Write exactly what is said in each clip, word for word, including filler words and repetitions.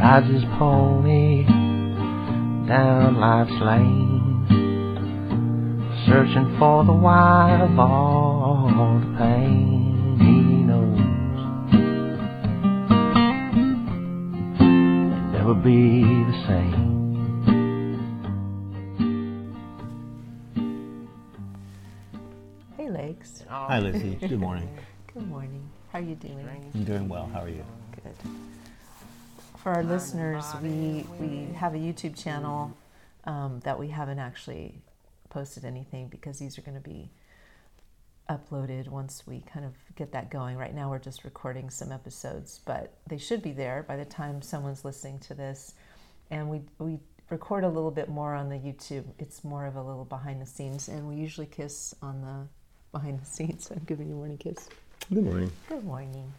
rides his pony down life's lane, searching for the why of all the pain he knows. And never be the same. Hey, Legs. Hi, Lizzie. Good morning. Good morning. How are you doing? I'm doing well. How are you? Good. For our listeners, we we have a YouTube channel um, that we haven't actually posted anything because these are going to be uploaded once we kind of get that going. Right now we're just recording some episodes, but they should be there by the time someone's listening to this. And we we record a little bit more on the YouTube. It's more of a little behind the scenes, and we usually kiss on the behind the scenes. I'm giving you a morning kiss. Good morning. Good morning.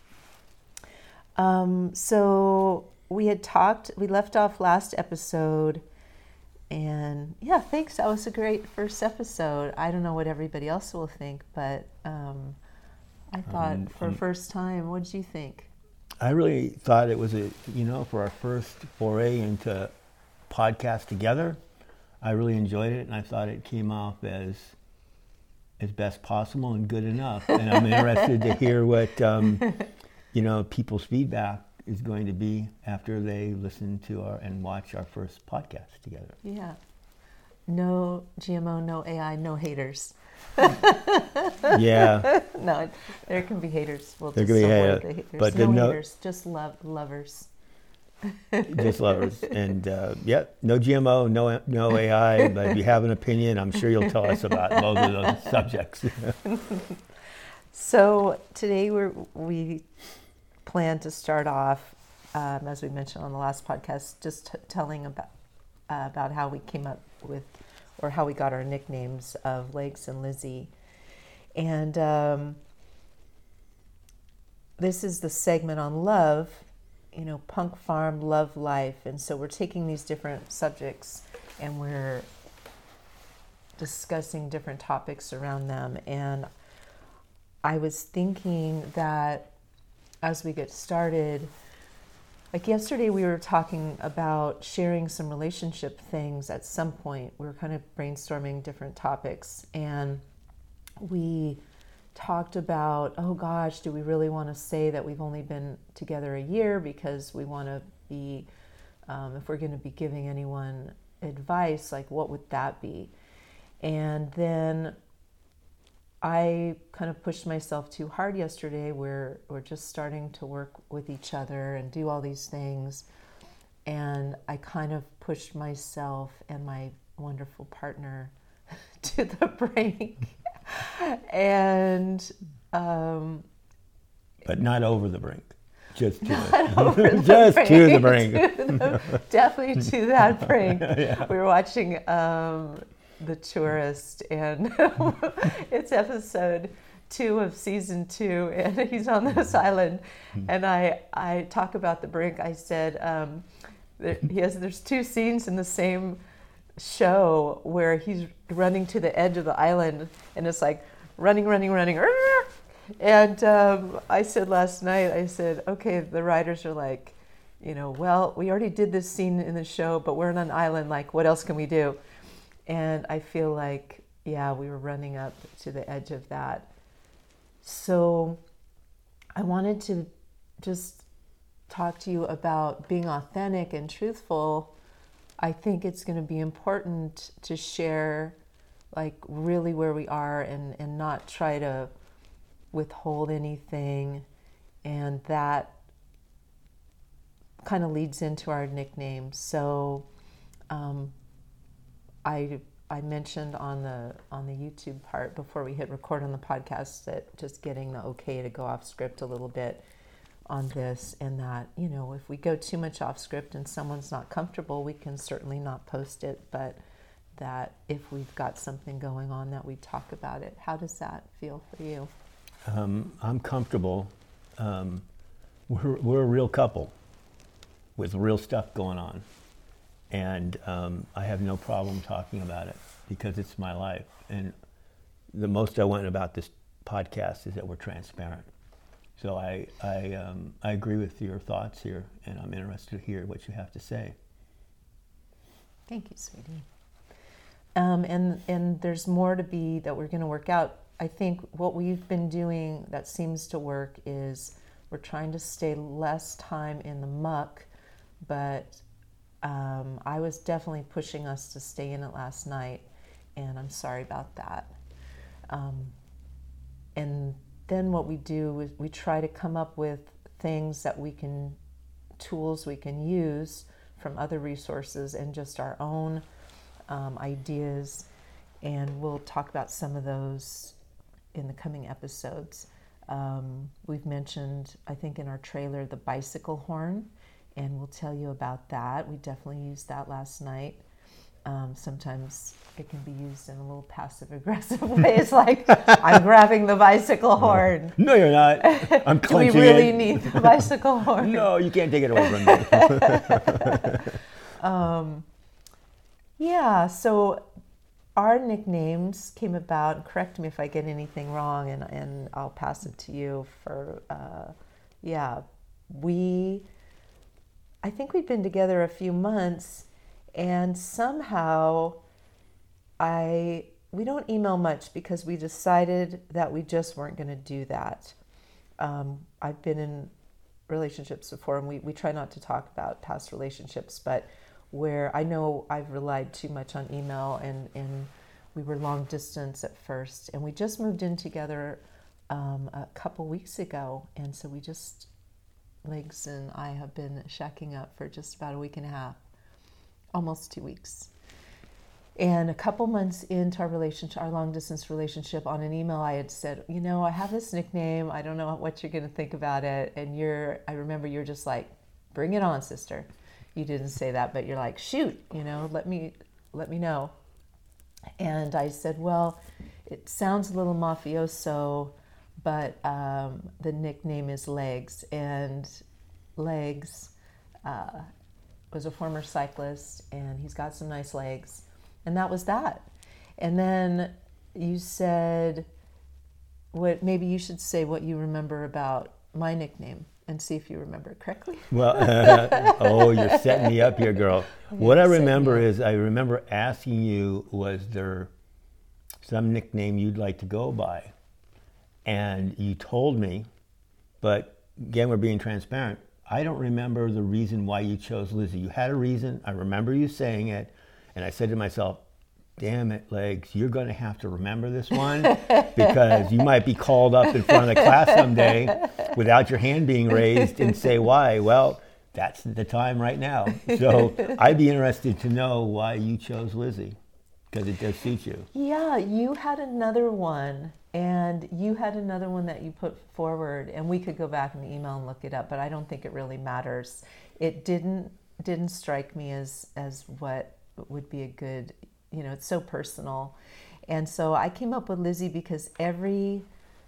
Um, so we had talked, we left off last episode, and yeah, thanks. That was a great first episode. I don't know what everybody else will think, but um, I thought Um, for um, first time, what did you think? I really thought it was a, you know, for our first foray into podcast together, I really enjoyed it, and I thought it came off as as best possible and good enough. And I'm interested to hear what, um, you know, people's feedback is going to be after they listen to our and watch our first podcast together. Yeah. No G M O, no A I, no haters. Yeah. No, there can be haters. We'll There just can be avoid haters, the haters. but no then no- haters, just love lovers. Just lovers. And uh, yeah, no G M O, no no A I, but if you have an opinion, I'm sure you'll tell us about both of those subjects. So today we're, we plan to start off, um, as we mentioned on the last podcast, just t- telling about uh, about how we came up with, or how we got our nicknames of Legs and Lizzie. And um, this is the segment on love, you know, Punk Farm, Love Life. And so we're taking these different subjects and we're discussing different topics around them. And I was thinking that as we get started, like yesterday we were talking about sharing some relationship things at some point. We were kind of brainstorming different topics, and we talked about, oh gosh, do we really want to say that we've only been together a year because we want to be, um, if we're going to be giving anyone advice, like what would that be? And then I kind of pushed myself too hard yesterday. We're, we're just starting to work with each other and do all these things. And I kind of pushed myself and my wonderful partner to the brink. and um, But not over the brink. Just to not over the just brink. to the brink. To the- definitely to that brink. Yeah. We were watching um, The Tourist, and it's episode two of season two, and he's on this island, and I I talk about the brink. I said um, there, he has there's two scenes in the same show where he's running to the edge of the island, and it's like running, running, running. "Arr!" And um, I said last night, I said, okay, the writers are like, you know, well, we already did this scene in the show, but we're on an island. Like, what else can we do? And I feel like, yeah, we were running up to the edge of that. So I wanted to just talk to you about being authentic and truthful. I think it's going to be important to share like really where we are, and, and not try to withhold anything. And that kind of leads into our nickname. So um, I I mentioned on the on the YouTube part before we hit record on the podcast that just getting the okay to go off script a little bit on this, and that, you know, if we go too much off script and someone's not comfortable, we can certainly not post it, but that if we've got something going on, that we talk about it. How does that feel for you? Um, I'm comfortable. Um, we're, we're a real couple with real stuff going on. And um, I have no problem talking about it because it's my life. And the most I want about this podcast is that we're transparent. So I I um, I agree with your thoughts here, and I'm interested to hear what you have to say. Thank you, sweetie. Um, and and there's more to be that we're going to work out. I think what we've been doing that seems to work is we're trying to stay less time in the muck, but um, I was definitely pushing us to stay in it last night, and I'm sorry about that. Um, and then what we do is we try to come up with things that we can, tools we can use from other resources and just our own um, ideas, and we'll talk about some of those in the coming episodes. Um, we've mentioned, I think in our trailer, the bicycle horn, and we'll tell you about that. We definitely used that last night. Um, sometimes it can be used in a little passive-aggressive way. It's like, I'm grabbing the bicycle horn. No, you're not. I'm Do we clenching really it. need the bicycle horn? No, you can't take it away from me. um, yeah, so our nicknames came about. Correct me if I get anything wrong, and, and I'll pass it to you for, uh, yeah, we, I think we've been together a few months, and somehow I, we don't email much because we decided that we just weren't going to do that. Um, I've been in relationships before, and we, we try not to talk about past relationships, but where I know I've relied too much on email, and, and we were long distance at first, and we just moved in together um, a couple weeks ago, and so we just, Legs and I have been shacking up for just about a week and a half, almost two weeks. And a couple months into our relationship, our long distance relationship, on an email I had said, you know, I have this nickname, I don't know what you're going to think about it, and you're, I remember you're just like, bring it on, sister. You didn't say that, but you're like, shoot, you know, let me, let me know. And I said, well, it sounds a little mafioso, but um, the nickname is Legs. And Legs uh, was a former cyclist, and he's got some nice legs. And that was that. And then you said, what, maybe you should say what you remember about my nickname and see if you remember it correctly. Well, uh, oh, you're setting me up here, girl. What I remember is I remember asking you, was there some nickname you'd like to go by? And you told me, but again, we're being transparent. I don't remember the reason why you chose Lizzie. You had a reason. I remember you saying it. And I said to myself, damn it, Legs, you're going to have to remember this one because you might be called up in front of the class someday without your hand being raised and say why. Well, that's the time right now. So I'd be interested to know why you chose Lizzie, because it does suit you. Yeah, you had another one, and you had another one that you put forward, and we could go back in the email and look it up, but I don't think it really matters. It didn't didn't strike me as as what would be a good, you know, it's so personal. And so I came up with Lizzie because every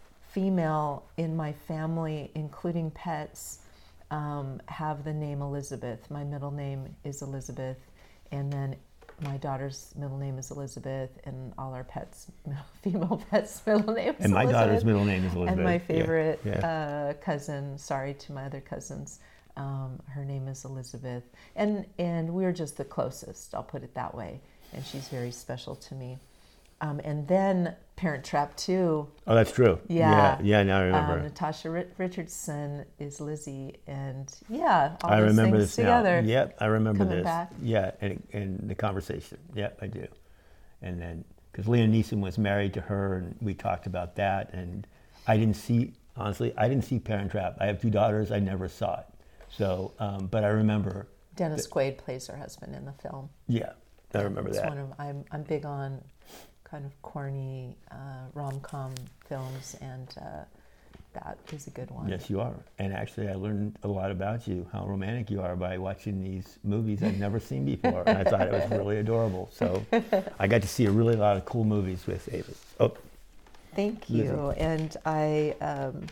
female in my family, including pets, um, have the name Elizabeth. My middle name is Elizabeth, and then my daughter's middle name is Elizabeth, and all our pets, female pets' middle name is And my Elizabeth. daughter's middle name is Elizabeth. And my favorite yeah, yeah. Uh, cousin, sorry to my other cousins, um, her name is Elizabeth. And, and we're just the closest, I'll put it that way. And she's very special to me. Um, and then Parent Trap two. Oh, that's true. Yeah. Yeah, yeah now I remember. Um, Natasha Richardson is Lizzie, and yeah, all I those remember things this together. now. Yep, I remember coming this. back. Yeah, and, and the conversation. Yep, I do. And then, because Liam Neeson was married to her, and we talked about that, and I didn't see, honestly, I didn't see Parent Trap. I have two daughters, I never saw it. So, um, but I remember. Dennis Quaid plays her husband in the film. Yeah, I remember it's that. One of, I'm, I'm big on kind of corny uh, rom-com films, and uh, that is a good one. Yes, you are. And actually, I learned a lot about you, how romantic you are, by watching these movies I've never seen before. And I thought it was really adorable. So I got to see a really lot of cool movies with Ava. Oh, thank you. Lizzie. And I, um,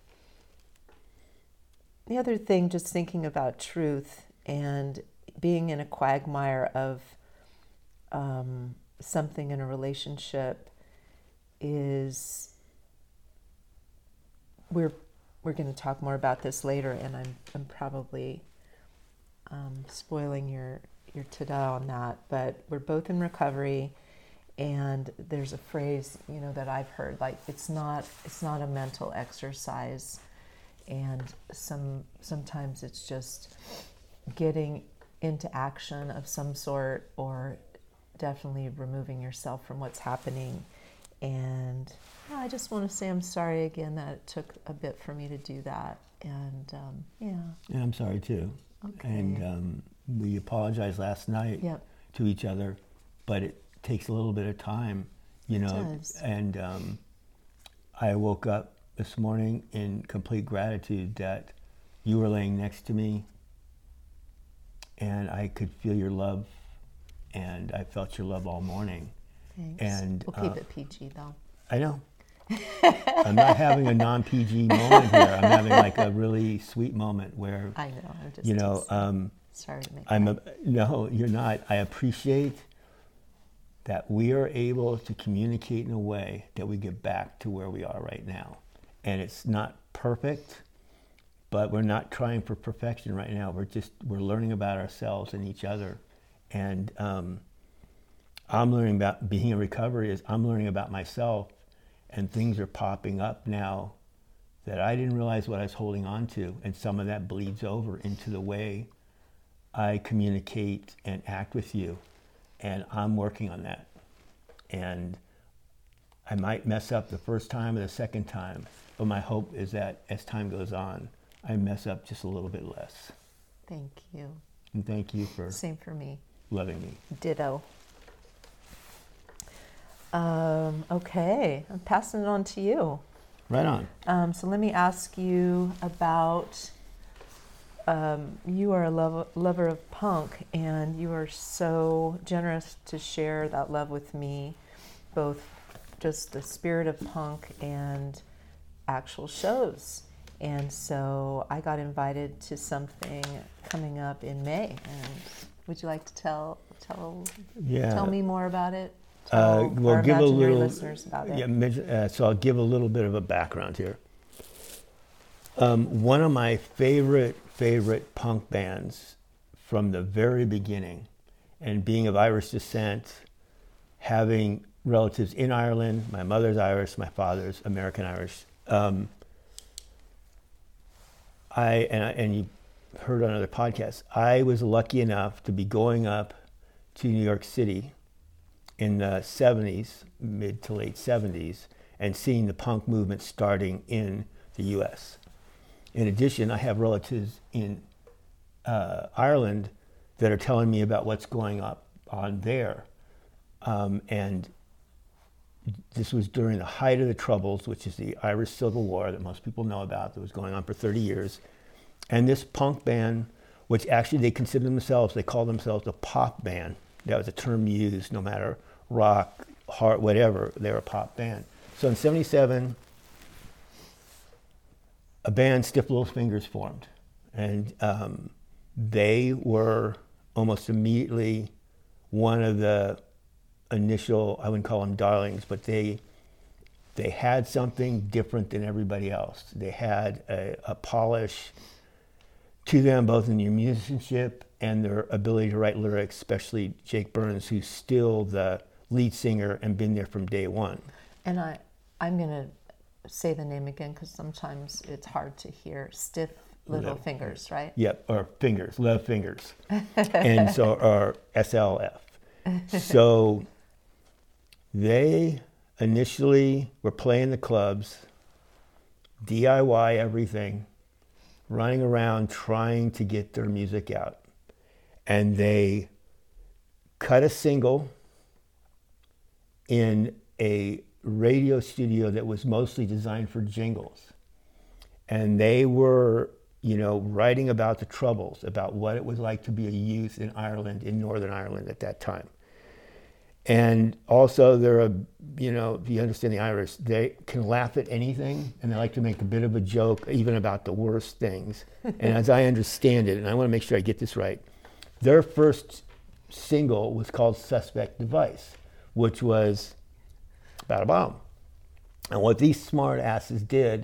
the other thing, just thinking about truth and being in a quagmire of um, something in a relationship, is we're we're going to talk more about this later, and I'm I'm probably um, spoiling your your ta-da on that. But we're both in recovery, and there's a phrase, you know, that I've heard, like it's not it's not a mental exercise, and some sometimes it's just getting into action of some sort, or definitely removing yourself from what's happening. And yeah, I just want to say I'm sorry again that it took a bit for me to do that. And um, yeah. And I'm sorry too. Okay. And um, we apologized last night Yep. to each other, but it takes a little bit of time, you know. It does. And um, I woke up this morning in complete gratitude that you were laying next to me, and I could feel your love, and I felt your love all morning. Thanks. And we'll keep uh, it P G though. I know. I'm not having a non-P G moment here. I'm having like a really sweet moment where, I know. I'm just you know, um, sorry to make I'm that. a, no, you're not. I appreciate that we are able to communicate in a way that we get back to where we are right now. And it's not perfect, but we're not trying for perfection right now. We're just, we're learning about ourselves and each other. And um, I'm learning about being in recovery is I'm learning about myself, and things are popping up now that I didn't realize what I was holding on to. And some of that bleeds over into the way I communicate and act with you. And I'm working on that. And I might mess up the first time or the second time, but my hope is that as time goes on, I mess up just a little bit less. Thank you. And thank you for Same for me. loving me. Ditto. Um, okay, I'm passing it on to you. Right on. Um, so let me ask you about, um, you are a love, lover of punk, and you are so generous to share that love with me, both just the spirit of punk and actual shows. And so I got invited to something coming up in May. And would you like to tell tell Yeah. tell me more about it? Uh, Tell we'll our give a imaginary little. listeners about it. Yeah, mention- uh, so I'll give a little bit of a background here. Um, one of my favorite favorite punk bands from the very beginning, and being of Irish descent, having relatives in Ireland. My mother's Irish, my father's American Irish. Um, I and I, and you heard on other podcasts. I was lucky enough to be going up to New York City in the seventies, mid to late seventies, and seeing the punk movement starting in the U S. In addition, I have relatives in uh, Ireland that are telling me about what's going up on there. Um, and this was during the height of the Troubles, which is the Irish Civil War that most people know about, that was going on for thirty years. And this punk band, which actually they consider themselves, they call themselves a pop band. That was a term used, no matter rock, hard, whatever, they're a pop band. So in seventy-seven, a band, Stiff Little Fingers, formed. And um, they were almost immediately one of the initial, I wouldn't call them darlings, but they they had something different than everybody else. They had a, a polish to them, both in their musicianship and their ability to write lyrics, especially Jake Burns, who's still the lead singer and been there from day one. And I, I'm going to say the name again because sometimes it's hard to hear. Stiff Little Little. Fingers, right? Yep, or Fingers, Love Fingers. And so, or S L F. So they initially were playing the clubs, D I Y everything, running around trying to get their music out. And they cut a single in a radio studio that was mostly designed for jingles. And they were, you know, writing about the Troubles, about what it was like to be a youth in Ireland, in Northern Ireland at that time. And also they're a, you know, if you understand the Irish, they can laugh at anything, and they like to make a bit of a joke even about the worst things. And as I understand it, and I want to make sure I get this right, their first single was called Suspect Device, which was about a bomb. And what these smart asses did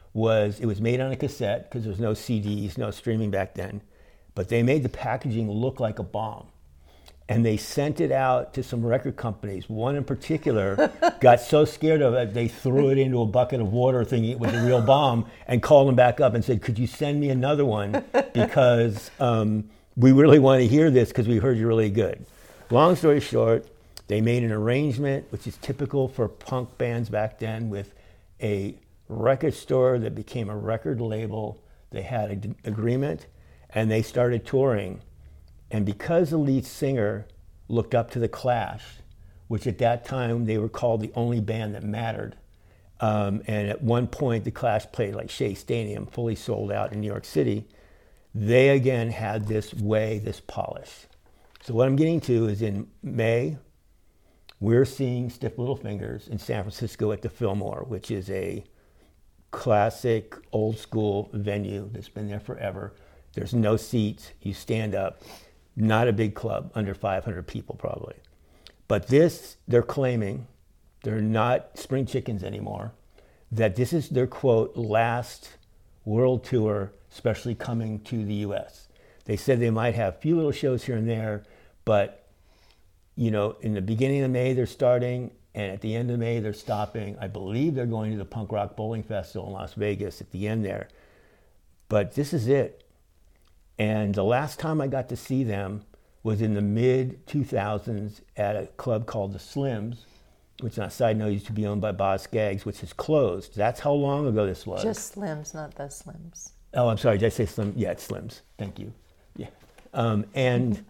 was it was made on a cassette because there was no C Ds, no streaming back then, but they made the packaging look like a bomb. And they sent it out to some record companies. One in particular got so scared of it, they threw it into a bucket of water thinking it was a real bomb and called them back up and said, could you send me another one? Because um, we really want to hear this because we heard you're really good. Long story short, they made an arrangement, which is typical for punk bands back then, with a record store that became a record label. They had an agreement, and they started touring. And because the lead singer looked up to The Clash, which at that time they were called the only band that mattered, um, and at one point The Clash played like Shea Stadium, fully sold out in New York City, they again had this way, this polish. So what I'm getting to is in May, we're seeing Stiff Little Fingers in San Francisco at the Fillmore, which is a classic old school venue that's been there forever. There's no seats, you stand up. Not a big club, under five hundred people probably. But this, they're claiming, they're not spring chickens anymore, that this is their, quote, last world tour, especially coming to the U S. They said they might have a few little shows here and there, but, you know, in the beginning of May they're starting, and at the end of May they're stopping. I believe they're going to the Punk Rock Bowling Festival in Las Vegas at the end there. But this is it. And the last time I got to see them was in the mid two thousands at a club called the Slims, which on a side note used to be owned by Boz Scaggs, which is closed. That's how long ago this was. Just Slims, not the Slims. Oh, I'm sorry, did I say Slim? Yeah, it's Slims. Thank you. Yeah. Um, and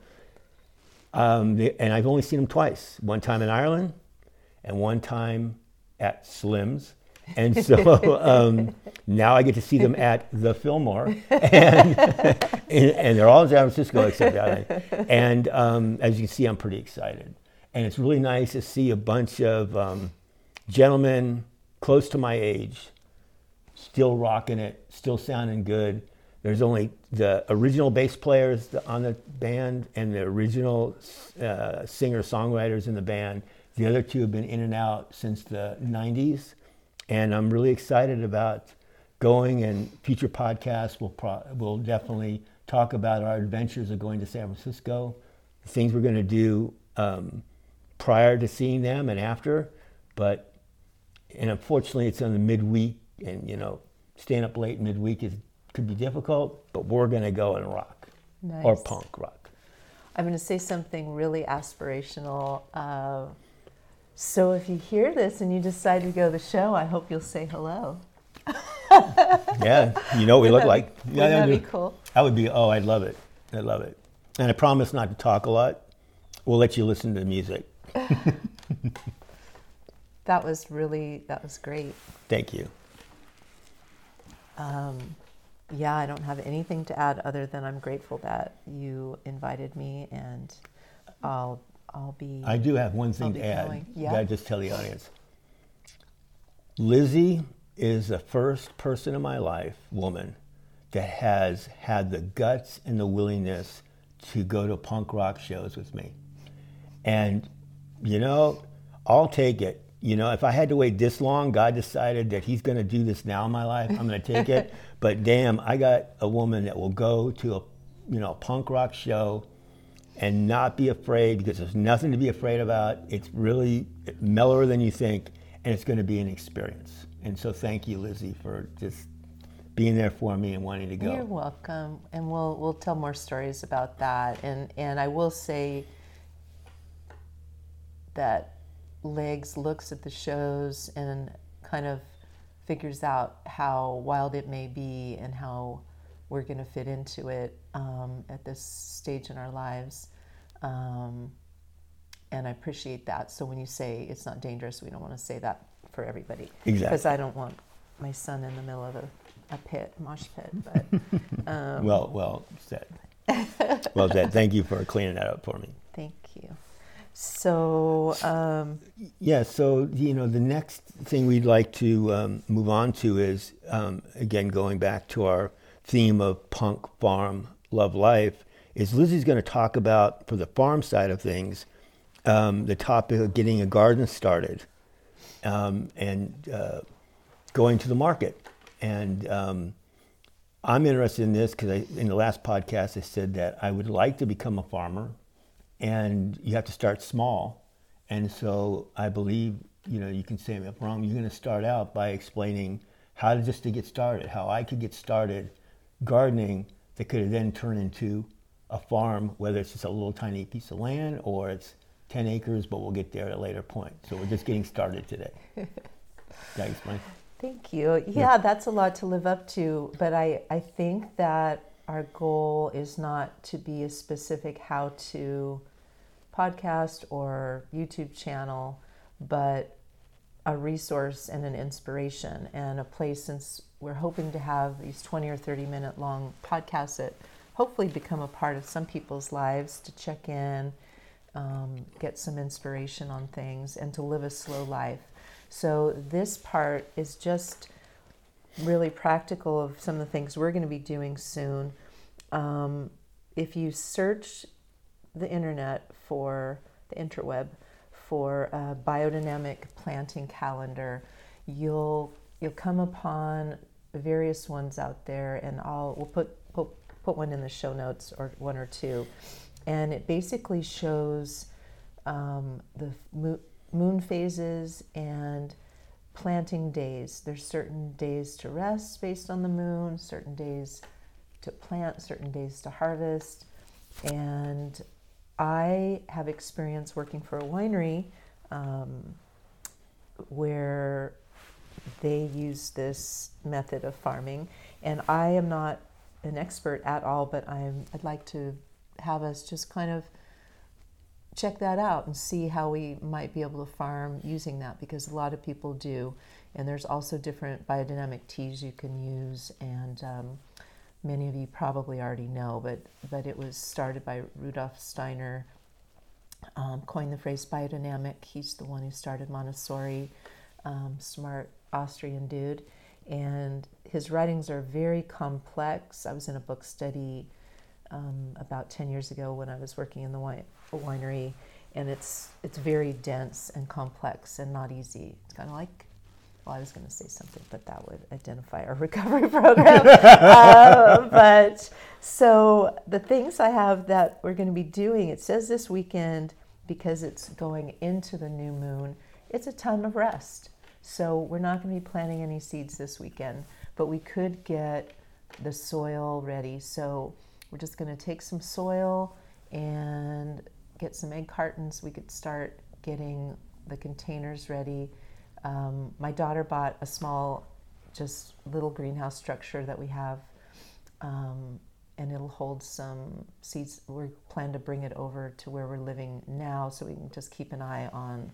um, they, and I've only seen them twice. One time in Ireland and one time at Slims. And so um, now I get to see them at the Fillmore, and, and, and they're all in San Francisco except Ireland. And um, as you can see, I'm pretty excited. And it's really nice to see a bunch of um, gentlemen close to my age, still rocking it, still sounding good. There's only the original bass players on the band and the original uh, singer-songwriters in the band. The other two have been in and out since the nineties. And I'm really excited about going, and future podcasts will pro- will definitely talk about our adventures of going to San Francisco, things we're going to do um, prior to seeing them and after. But, and unfortunately it's on the midweek, and you know, staying up late midweek is could be difficult, but we're going to go and rock. Nice. Or punk rock. I'm going to say something really aspirational. Uh, So if you hear this and you decide to go to the show, I hope you'll say hello. Yeah, you know what we look like. Wouldn't Yeah, that do- be cool? That would be, oh, I'd love it. I'd love it. And I promise not to talk a lot. We'll let you listen to the music. That was really, that was great. Thank you. Um, yeah, I don't have anything to add other than I'm grateful that you invited me, and I'll I'll be. I do have one thing I'll to be add. going. Yeah. That I just tell the audience. Lizzie is the first person in my life, woman, that has had the guts and the willingness to go to punk rock shows with me. And, you know, I'll take it. You know, if I had to wait this long, God decided that he's going to do this now in my life, I'm going to take it. But damn, I got a woman that will go to a, you know, a punk rock show and not be afraid, because there's nothing to be afraid about. It's really mellower than you think, and it's going to be an experience. And so thank you, Lizzie, for just being there for me and wanting to go. You're welcome, and we'll we'll tell more stories about that. And and I will say that Legs looks at the shows and kind of figures out how wild it may be and how we're going to fit into it um, at this stage in our lives. Um, and I appreciate that. So when you say it's not dangerous, we don't want to say that for everybody. Exactly. Because I don't want my son in the middle of a, a pit, mosh pit. But um, well, well said. Well said. Thank you for cleaning that up for me. Thank you. So, um, yeah, so, you know, the next thing we'd like to um, move on to is, um, again, going back to our theme of punk, farm, love life, is Lizzie's going to talk about, for the farm side of things, um, the topic of getting a garden started um, and uh, going to the market And um, I'm interested in this because in the last podcast I said that I would like to become a farmer, and you have to start small. And so I believe, you know, you can say if I'm wrong, you're going to start out by explaining how to just to get started, how I could get started gardening that could then turn into a farm, whether it's just a little tiny piece of land or it's ten acres, but we'll get there at a later point. So we're just getting started today. Did I explain? Thank you. Yeah, yeah, that's a lot to live up to, but I, I think that our goal is not to be a specific how-to podcast or YouTube channel, but a resource and an inspiration and a place, since we're hoping to have these twenty or thirty minute long podcasts that hopefully become a part of some people's lives, to check in, um, get some inspiration on things, and to live a slow life. So this part is just really practical of some of the things we're going to be doing soon. Um, if you search the internet for the interweb for a biodynamic planting calendar, you'll you'll come upon various ones out there, and I'll we'll put we'll put one in the show notes, or one or two, and it basically shows um, the mo- moon phases and planting days. There's certain days to rest based on the moon, certain days to plant, certain days to harvest. And I have experience working for a winery um, where they use this method of farming, and I am not an expert at all, but I'm, I'd like to have us just kind of check that out and see how we might be able to farm using that, because a lot of people do. And there's also different biodynamic teas you can use, and um, many of you probably already know, but but it was started by Rudolf Steiner, um, coined the phrase biodynamic. He's the one who started Montessori, um, smart Austrian dude, and his writings are very complex. I was in a book study um, about ten years ago when I was working in the wine, winery, and it's it's very dense and complex and not easy. It's kind of like, well, I was going to say something, but that would identify our recovery program. uh, but so the things I have that we're going to be doing, it says this weekend, because it's going into the new moon, it's a time of rest. So we're not going to be planting any seeds this weekend, but we could get the soil ready. So we're just going to take some soil and get some egg cartons. We could start getting the containers ready. Um, my daughter bought a small, just little greenhouse structure that we have, um, and it'll hold some seeds. We plan to bring it over to where we're living now, so we can just keep an eye on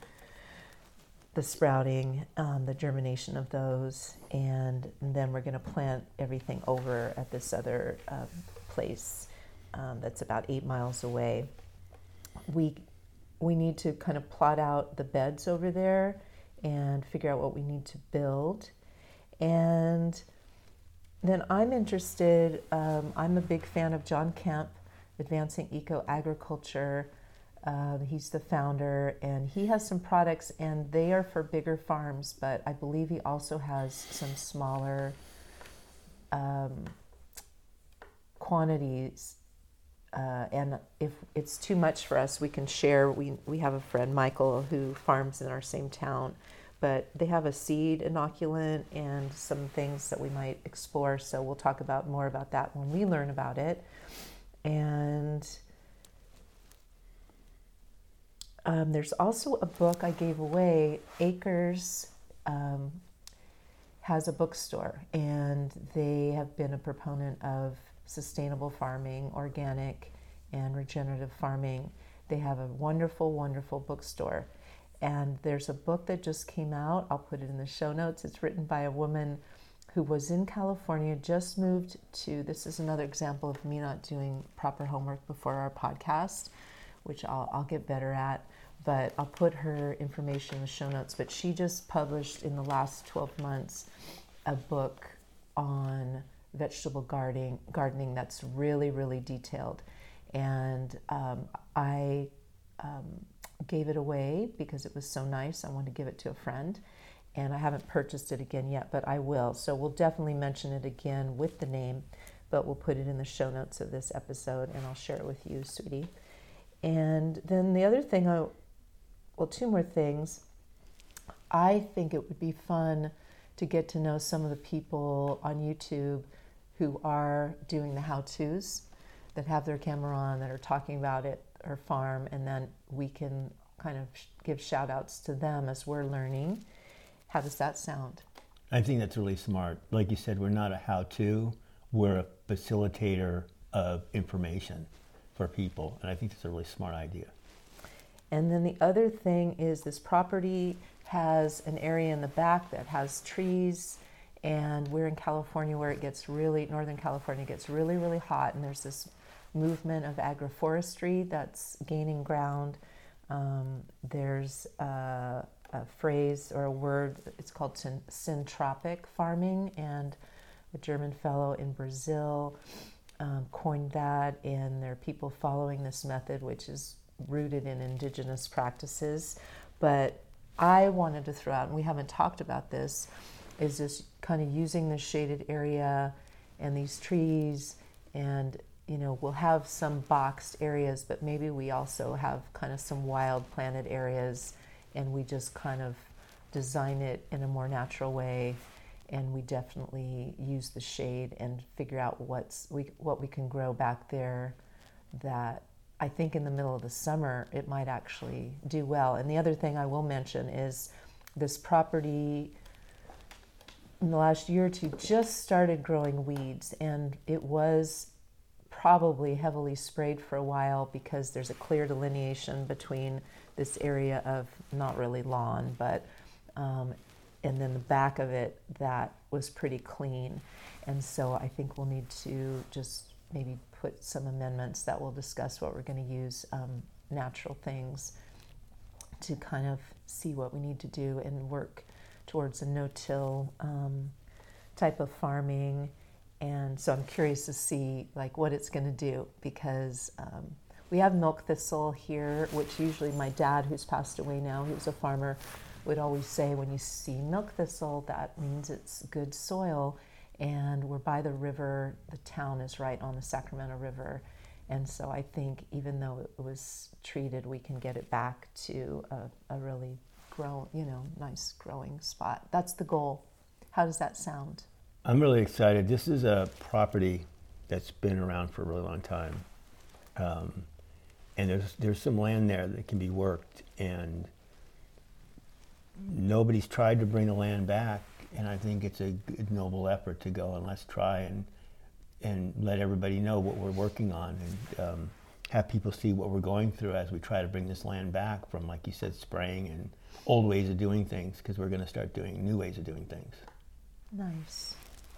the sprouting, um, the germination of those, and, and then we're going to plant everything over at this other uh, place um, that's about eight miles away. We we need to kind of plot out the beds over there and figure out what we need to build. And then I'm interested, um, I'm a big fan of John Kemp, Advancing Eco-Agriculture. Uh, he's the founder, and he has some products, and they are for bigger farms, but I believe he also has some smaller um, quantities. Uh, and if it's too much for us, we can share. We we have a friend, Michael, who farms in our same town, but they have a seed inoculant and some things that we might explore. So we'll talk about more about that when we learn about it. And um, there's also a book I gave away. Acres um, has a bookstore, and they have been a proponent of sustainable farming, organic and regenerative farming. They have a wonderful, wonderful bookstore. And there's a book that just came out. I'll put it in the show notes. It's written by a woman who was in California, just moved to, this is another example of me not doing proper homework before our podcast, which I'll, I'll get better at, but I'll put her information in the show notes. But she just published in the last twelve months a book on vegetable gardening, gardening that's really, really detailed. And um, I um, gave it away because it was so nice. I wanted to give it to a friend. and I haven't purchased it again yet, but I will. So we'll definitely mention it again with the name, but we'll put it in the show notes of this episode, and I'll share it with you, sweetie. And then the other thing, I, well, two more things. I think it would be fun to get to know some of the people on YouTube who are doing the how-tos, that have their camera on, that are talking about it, or farm, and then we can kind of give shout-outs to them as we're learning. How does that sound? I think that's really smart. Like you said, we're not a how-to, we're a facilitator of information for people, and I think that's a really smart idea. And then the other thing is this property has an area in the back that has trees, and we're in California where it gets really, Northern California gets really, really hot, and there's this movement of agroforestry that's gaining ground. Um, there's a, a phrase or a word, it's called syn- syntropic farming, and a German fellow in Brazil um, coined that, and there are people following this method, which is rooted in indigenous practices. But I wanted to throw out, and we haven't talked about this, is just kind of using the shaded area and these trees, and you know, we'll have some boxed areas, but maybe we also have kind of some wild planted areas, and we just kind of design it in a more natural way, and we definitely use the shade and figure out what's we what we can grow back there that I think in the middle of the summer it might actually do well. And the other thing I will mention is this property in the last year or two just started growing weeds, and it was probably heavily sprayed for a while because there's a clear delineation between this area of not really lawn, but um, and then the back of it that was pretty clean. And so I think we'll need to just maybe put some amendments that will discuss what we're going to use, um, natural things, to kind of see what we need to do and work towards a no-till um, type of farming. And so I'm curious to see like what it's going to do, because um, we have milk thistle here, which usually my dad, who's passed away now, who's a farmer, would always say when you see milk thistle, that means it's good soil. And we're by the river, the town is right on the Sacramento River. And so I think even though it was treated, we can get it back to a, a really grow, you know, nice growing spot. That's the goal. How does that sound? I'm really excited. This is a property that's been around for a really long time. Um, and there's there's some land there that can be worked, and nobody's tried to bring the land back, and I think it's a good, noble effort to go and let's try and and let everybody know what we're working on, and um, have people see what we're going through as we try to bring this land back from, like you said, spraying and old ways of doing things, because we're going to start doing new ways of doing things. Nice.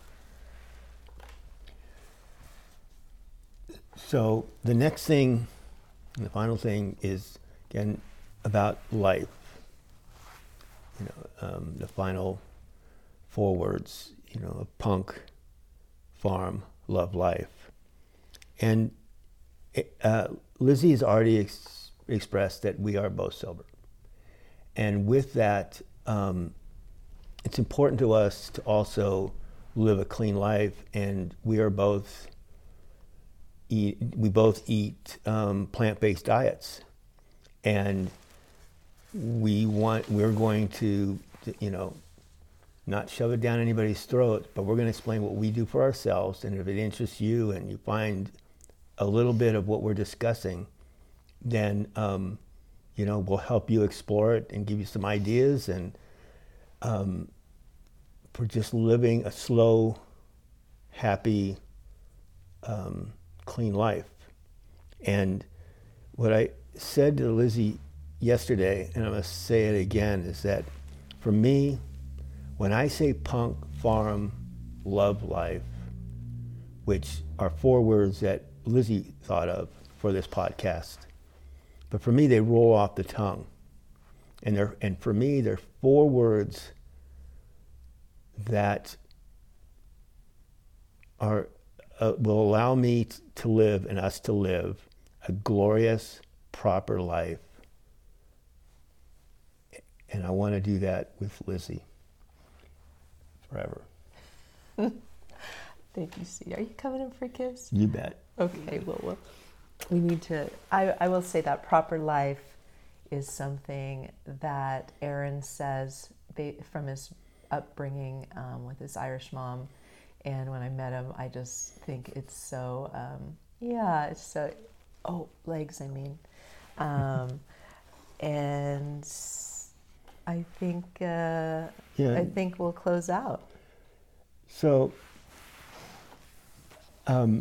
So the next thing, the final thing, is again about life. You know, um, the final four words, you know, of Punk, farm, love life. And uh, Lizzie has already ex- expressed that we are both sober. And with that, um, it's important to us to also live a clean life, and we are both eat, we both eat um, plant-based diets. And we want, we're going to, you know, not shove it down anybody's throat, but we're going to explain what we do for ourselves. And if it interests you and you find a little bit of what we're discussing, then, um, you know, we'll help you explore it and give you some ideas, and um, for just living a slow, happy, um, clean life. And what I said to Lizzie yesterday, and I'm going to say it again, is that for me, when I say punk, farm, love life, which are four words that Lizzie thought of for this podcast, but for me they roll off the tongue, and they're and for me they're four words that are uh, will allow me t- to live and us to live a glorious, proper life. And I want to do that with Lizzie. forever. Thank you, C. Are you coming in for a kiss? You bet. Okay, well, well we need to, I, I will say that proper life is something that Aaron says ba- from his upbringing um, with his Irish mom. And when I met him, I just think it's so, um, yeah, it's so, oh, legs, I mean. Um, and I think, uh, Yeah. I think we'll close out. So, um,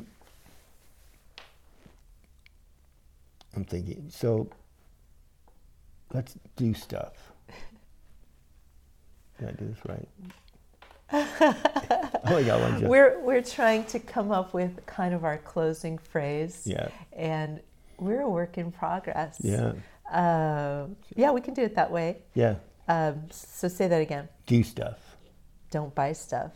I'm thinking, so let's do stuff. Did I do this right? I only got one joke. We're we're trying to come up with kind of our closing phrase. Yeah. And we're a work in progress. Yeah. Um, yeah, we can do it that way. Yeah. Um, so say that again. Do stuff. Don't buy stuff.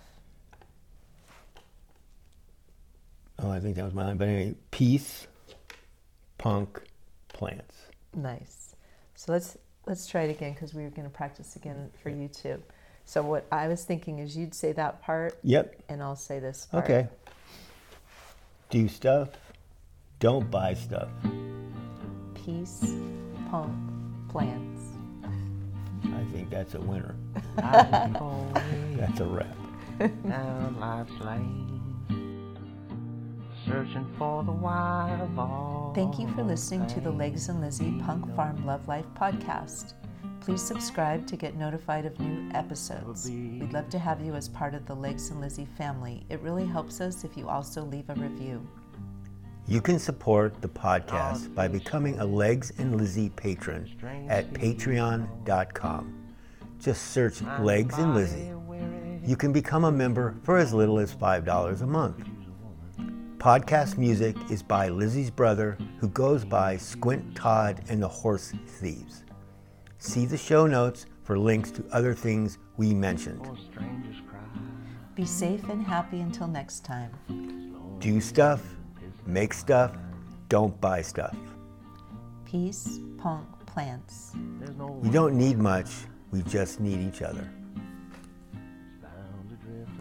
Oh, I think that was my line. But anyway, peace, punk, plants. Nice. So let's let's try it again because we were going to practice again for you too. So what I was thinking is you'd say that part. Yep. And I'll say this part. Okay. Do stuff. Don't buy stuff. Peace, punk, plants. I think that's a winner. I'm going That's a wrap. down life's lane, searching for the wild ball. Thank you for listening to the Legs and Lizzie Punk Farm Love Life podcast. Please subscribe to get notified of new episodes. We'd love to have you as part of the Legs and Lizzie family. It really helps us if you also leave a review. You can support the podcast by becoming a Legs and Lizzie patron at patreon dot com. Just search Legs and Lizzie. You can become a member for as little as five dollars a month. Podcast music is by Lizzie's brother, who goes by Squint Todd and the Horse Thieves. See the show notes for links to other things we mentioned. Be safe and happy until next time. Do stuff, make stuff, don't buy stuff. Peace, punk, plants. We don't need much, we just need each other. Bound to drift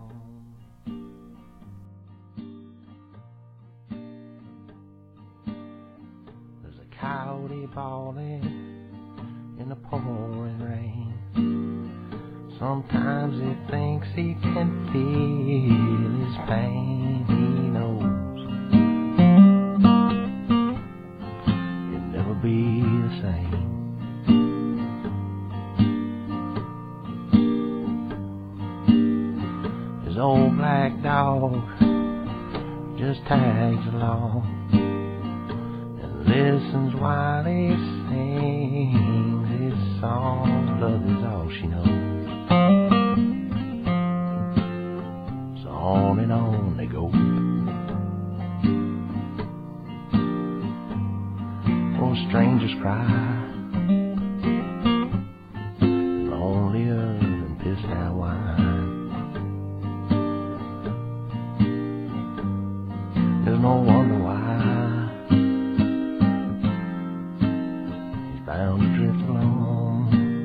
along. There's a coyote bawling in the pouring rain. Sometimes he thinks he can feel his pain. He knows he'll never be the same. His old black dog just tags along and listens while he sings his song. Love is all she knows. So on and on they go. Oh, strangers cry, lonelier than pissed out wine. There's no wonder why he's bound to drift along.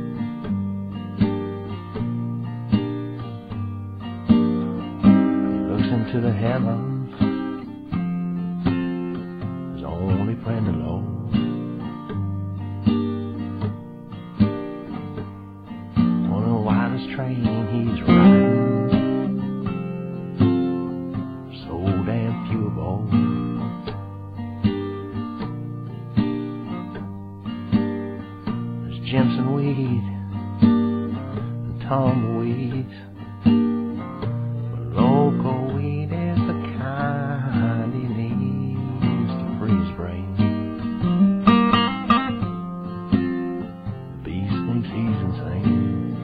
He looks into the heavens, his only friend alone. On the wildest train he's riding, so damn few of all. There's Jimson weed and tumbleweeds, but local weed is the kind he needs to free his brain. The beast thinks he's insane.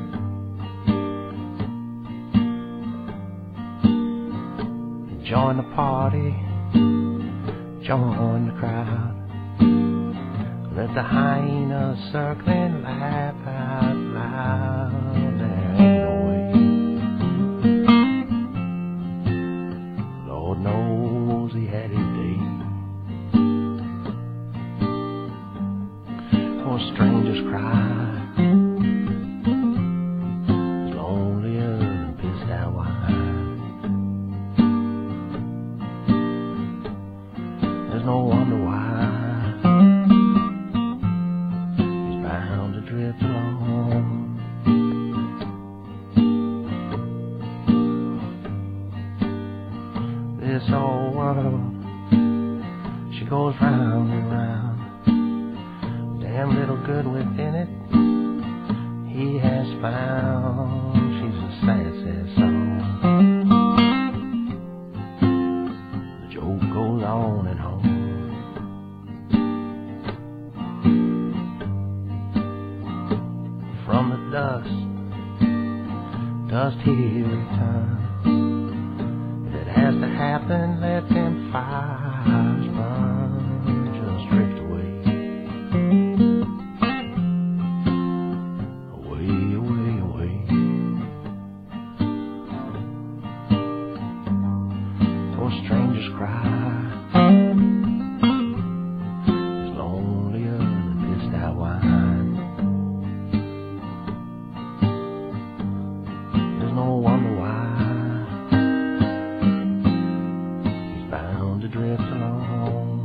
Join the party, join the crowd. Let the hyenas circling laugh out loud. There ain't no way. Lord knows he had his day. For strangers cry, lonelier than piss this old world, she goes round and round. Damn little good within it he has found. She's a sad, sad song. The joke goes on and on. From the dust, dust here return. If it has to happen, let them fires burn. Just drift away. Away, away, away. Or strangers cry. It's lonelier than pissed out wine. No wonder why he's bound to drift along.